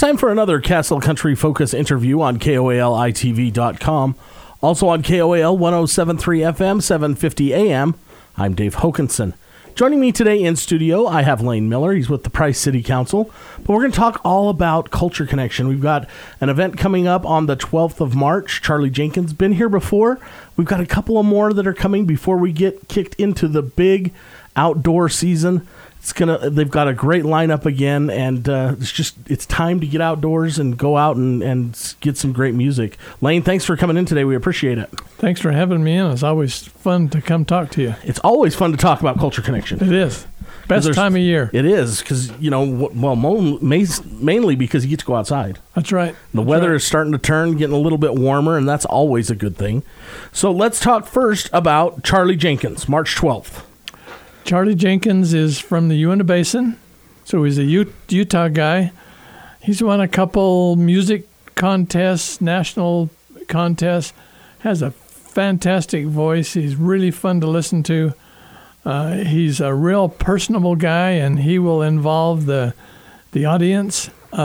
time for another Castle Country Focus interview on KOALITV.com. Also on KOAL 107.3 FM, 750 AM. I'm Dave Hokanson. Joining me today in studio, I have Lane Miller. He's with the Price City Council. But we're going to talk all about Culture Connection. We've got an event coming up on the 12th of March. Charlie Jenkins been here before. We've got a couple of more that are coming before we get kicked into the big outdoor season. They've got a great lineup again, and it's time to get outdoors and go out and get some great music. Lane, thanks for coming in today. We appreciate it. Thanks for having me in. It's always fun to come talk to you. It's always fun to talk about Culture Connection. It is. Best time of year. It is, because, mainly because you get to go outside. That's right. The weather is starting to turn, getting a little bit warmer, and that's always a good thing. So let's talk first about Charlie Jenkins, March 12th. Charlie Jenkins is from the Uinta Basin, so he's a Utah guy. He's won a couple music contests, national contests, has a fantastic voice. He's really fun to listen to. He's a real personable guy, and he will involve the audience.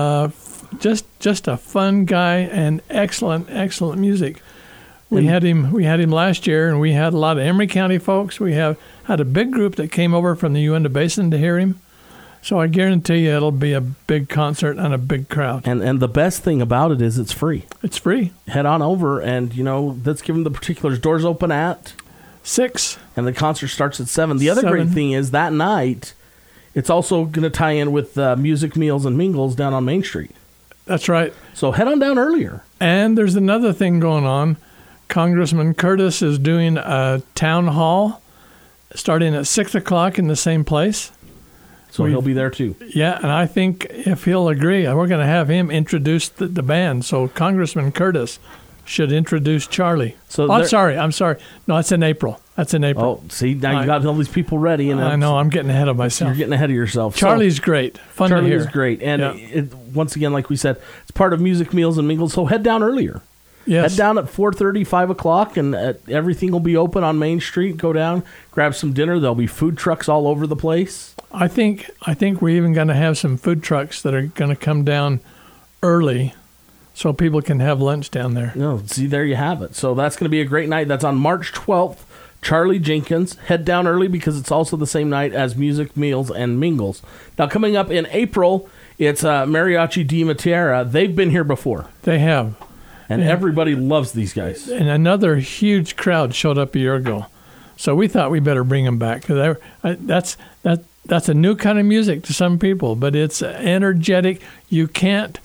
Just a fun guy and excellent music. We had him last year, and we had a lot of Emery County folks. We had a big group that came over from the Uinta Basin to hear him. So I guarantee you it'll be a big concert and a big crowd. And the best thing about it is it's free. It's free. Head on over, and, let's give them the particulars. Doors open at 6. And the concert starts at 7. The other great thing is that night, it's also going to tie in with Music, Meals, and Mingles down on Main Street. That's right. So head on down earlier. And there's another thing going on. Congressman Curtis is doing a town hall starting at 6 o'clock in the same place. So he'll be there too. Yeah, and I think if he'll agree, we're going to have him introduce the band. So Congressman Curtis should introduce Charlie. I'm sorry. No, that's in April. Oh, see, now you got all these people ready. And I know, I'm getting ahead of myself. You're getting ahead of yourself. Charlie's great. Fun to hear. Charlie's great. And once again, like we said, it's part of Music, Meals, and Mingles. So head down earlier. Yes. Head down at 4:30, 5 o'clock, and everything will be open on Main Street. Go down, grab some dinner. There'll be food trucks all over the place. I think we're even going to have some food trucks that are going to come down early so people can have lunch down there. No, see, there you have it. So that's going to be a great night. That's on March 12th. Charlie Jenkins. Head down early because it's also the same night as Music, Meals, and Mingles. Now, coming up in April, it's Mariachi Di Matera. They've been here before. They have. And everybody loves these guys. And another huge crowd showed up a year ago. So we thought we better bring them back. Cause that's a new kind of music to some people, but it's energetic. You can't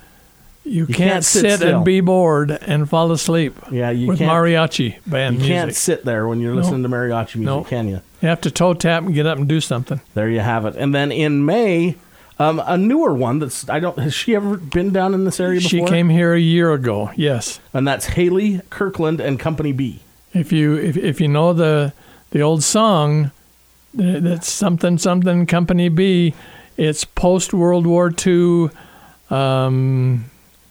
sit still and be bored and fall asleep with mariachi band music. You can't sit there when you're listening to mariachi music, can you? You have to toe tap and get up and do something. There you have it. And then in May, a newer one has she ever been down in this area before? She came here a year ago, yes. And that's Haley Kirkland and Company B. If you know the old song, that's something Company B, it's post World War II. Trying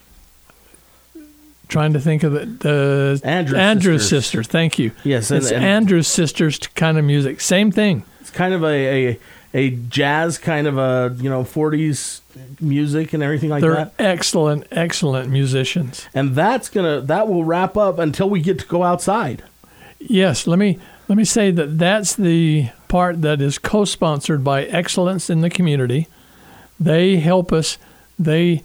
to think of the Andrews Sisters. Thank you. Yes, it's Andrews Sisters kind of music. Same thing. It's kind of a jazz kind of a 40s music and everything like that. They're excellent musicians. And that will wrap up until we get to go outside. Yes, let me say that's the part that is co-sponsored by Excellence in the Community. They help us. Their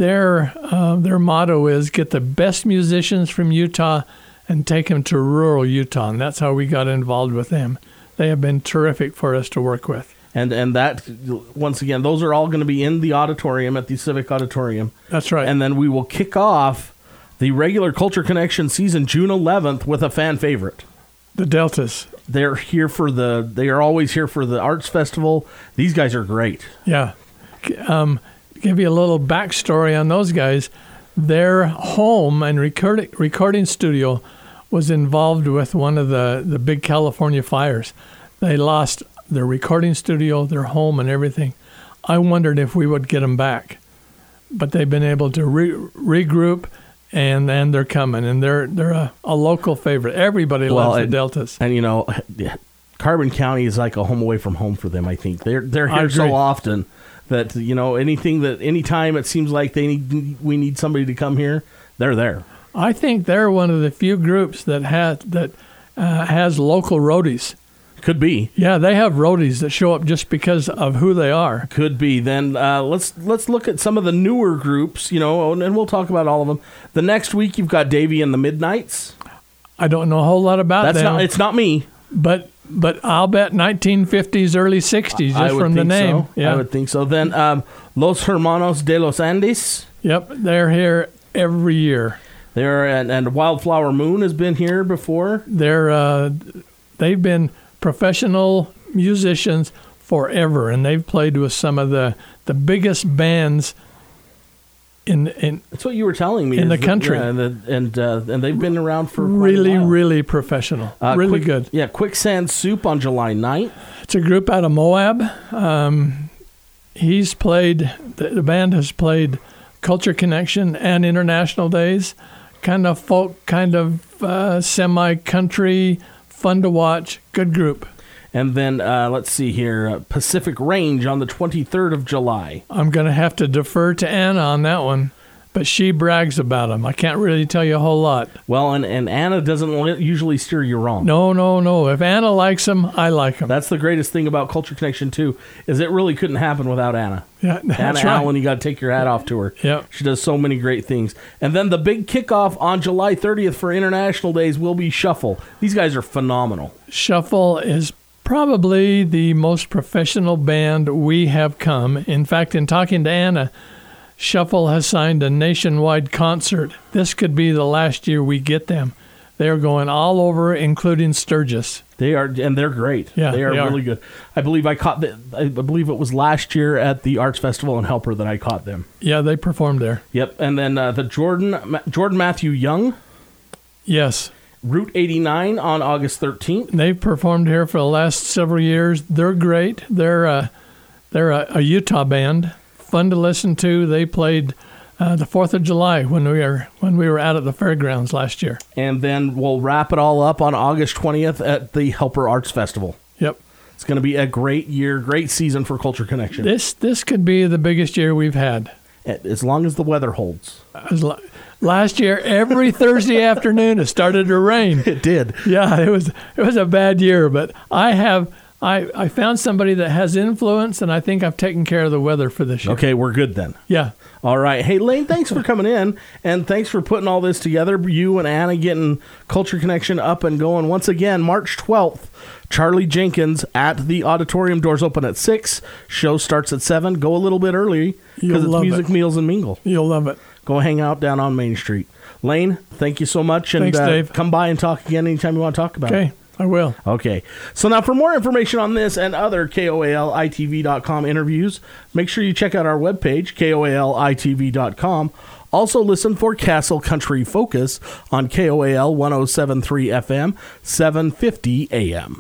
motto is get the best musicians from Utah and take them to rural Utah, and that's how we got involved with them. They have been terrific for us to work with. And that, once again, those are all going to be in the auditorium at the Civic Auditorium. That's right. And then we will kick off the regular Culture Connection season June 11th with a fan favorite. The Deltas. They are always here for the Arts Festival. These guys are great. Yeah. Give you a little backstory on those guys. Their home and recording studio was involved with one of the big California fires. They lost their recording studio, their home, and everything. I wondered if we would get them back, but they've been able to regroup, and they're coming, and they're a local favorite. Everybody loves the Deltas. And Carbon County is like a home away from home for them. I think they're here so often that, anytime it seems like we need somebody to come here, they're there. I think they're one of the few groups that has local roadies. Could be. Yeah, they have roadies that show up just because of who they are. Could be. Then let's look at some of the newer groups, and we'll talk about all of them. The next week you've got Davy and the Midnights. I don't know a whole lot about them. It's not me. But I'll bet 1950s, early 60s, just from the name. So. Yeah. I would think so. Then Los Hermanos de los Andes. Yep, they're here every year. And Wildflower Moon has been here before. They've been professional musicians forever, and they've played with some of the biggest bands in that's what you were telling me in the country. And they've been around for really, quite a while. Really professional, really good. Yeah, Quicksand Soup on July 9th. It's a group out of Moab. He's played. The band has played Culture Connection and International Days. Kind of folk, kind of semi-country. Fun to watch. Good group. And then, let's see here, Pacific Range on the 23rd of July. I'm going to have to defer to Anna on that one, but she brags about them. I can't really tell you a whole lot. Well, and Anna doesn't usually steer you wrong. No. If Anna likes them, I like them. That's the greatest thing about Culture Connection, too, is it really couldn't happen without Anna. Yeah, that's Anna right. Allen, you got to take your hat off to her. Yeah. She does so many great things. And then the big kickoff on July 30th for International Days will be Shuffle. These guys are phenomenal. Shuffle is probably the most professional band we have come. In fact, in talking to Anna, Shuffle has signed a nationwide concert. This could be the last year we get them. They're going all over, including Sturgis. They are, and they're great. Yeah, they are really good. I believe I believe it was last year at the Arts Festival in Helper that I caught them. Yeah, they performed there. Yep, and then the Jordan Matthew Young. Yes. Route 89 on August 13th. They've performed here for the last several years. They're great. They're a Utah band. Fun to listen to. They played the 4th of July when we were out at the fairgrounds last year. And then we'll wrap it all up on August 20th at the Helper Arts Festival. Yep. It's going to be a great year, great season for Culture Connection. This could be the biggest year we've had. As long as the weather holds. Last year, every Thursday afternoon, it started to rain. It did. Yeah, it was a bad year, but I found somebody that has influence, and I think I've taken care of the weather for this year. Okay, we're good then. Yeah. All right. Hey, Lane, thanks for coming in, and thanks for putting all this together. You and Anna getting Culture Connection up and going. Once again, March 12th, Charlie Jenkins at the auditorium. Doors open at 6. Show starts at 7. Go a little bit early because it's Music, Meals, and Mingle. You'll love it. Go hang out down on Main Street. Lane, thank you so much. And thanks, Dave. Come by and talk again anytime you want to talk about it. Okay, I will. Okay. So now for more information on this and other KOALITV.com interviews, make sure you check out our webpage, KOALITV.com. Also listen for Castle Country Focus on KOAL 107.3 FM, 750 AM.